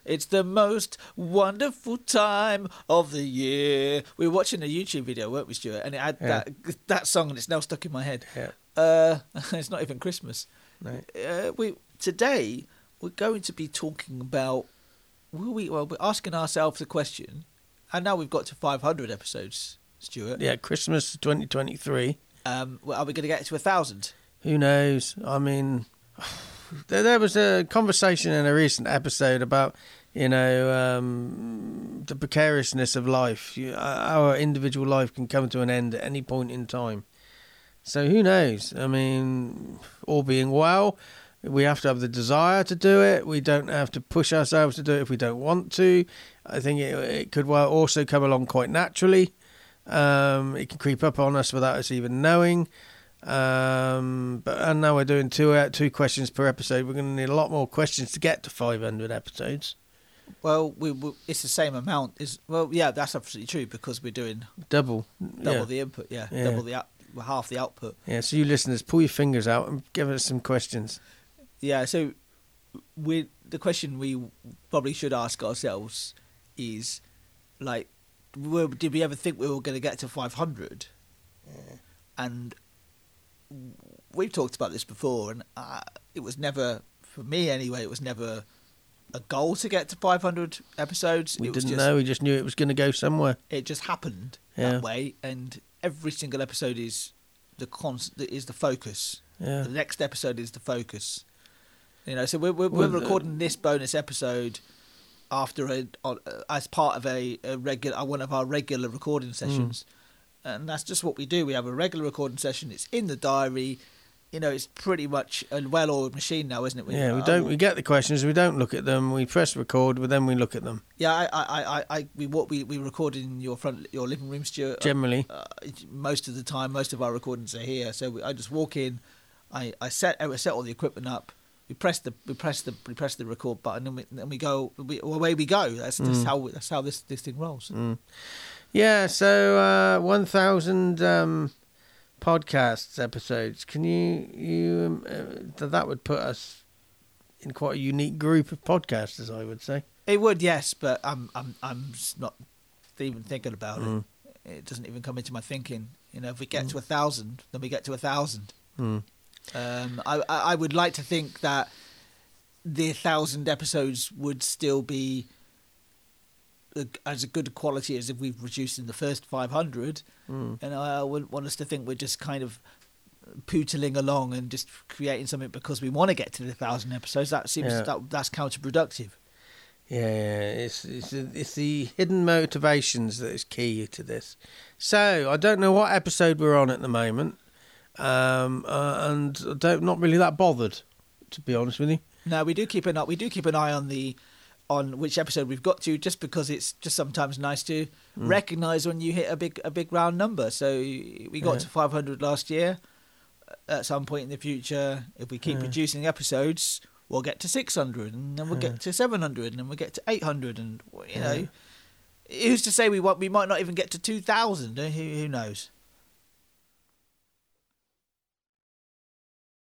It's the most wonderful time of the year. We were watching a YouTube video, weren't we, Stuart? And it had that song, and it's now stuck in my head. Yeah. It's not even Christmas. No. Today, we're going to be talking about... we're asking ourselves the question, and now we've got to 500 episodes, Stuart. Yeah, Christmas 2023. Are we going to get to 1,000? Who knows? I mean, there was a conversation in a recent episode about, the precariousness of life. Our individual life can come to an end at any point in time. So who knows? I mean, all being well, we have to have the desire to do it. We don't have to push ourselves to do it if we don't want to. I think it could well also come along quite naturally. It can creep up on us without us even knowing. And now we're doing two questions per episode. We're going to need a lot more questions to get to 500 episodes. Well, it's the same amount. That's absolutely true because we're doing double the input. Double half the output. Yeah. So you listeners, pull your fingers out and give us some questions. Yeah. So the question we probably should ask ourselves is, like, did we ever think we were going to get to 500? Yeah. And we've talked about this before, and it was never, for me anyway, it was never a goal to get to 500 episodes. We didn't know, we just knew it was going to go somewhere. It just happened that way, and every single episode is the focus. Yeah. The next episode is the focus. So we're recording this bonus episode after as part of a regular one of our regular recording sessions. And that's just what we do. We have a regular recording session. It's in the diary. It's pretty much a well-oiled machine now, isn't it? We get the questions. We don't look at them. We press record, but then we look at them. Yeah, we record in your living room, Stuart. Generally, most of the time, most of our recordings are here. So I just walk in. I set all the equipment up. We press the record button, and we go. Away we go. That's how this thing rolls. Yeah, so 1,000 podcasts episodes. Can you that would put us in quite a unique group of podcasters, I would say. It would, yes, but I'm not even thinking about it. It doesn't even come into my thinking. If we get to 1,000, then we get to 1,000. I would like to think that the 1,000 episodes would still be as a good quality as if we've reduced in the first 500, and I wouldn't want us to think we're just kind of pootling along and just creating something because we want to get to the 1,000 episodes. That seems that's counterproductive. Yeah, it's the hidden motivations that is key to this. So I don't know what episode we're on at the moment, and not really that bothered, to be honest with you. No, we do keep an eye on which episode we've got to, just because it's just sometimes nice to recognise when you hit a big round number. So we got to 500 last year. At some point in the future, if we keep producing episodes, we'll get to 600, and then we'll get to 700, and then we'll get to 800, and who's to say we might not even get to 2,000? Who knows?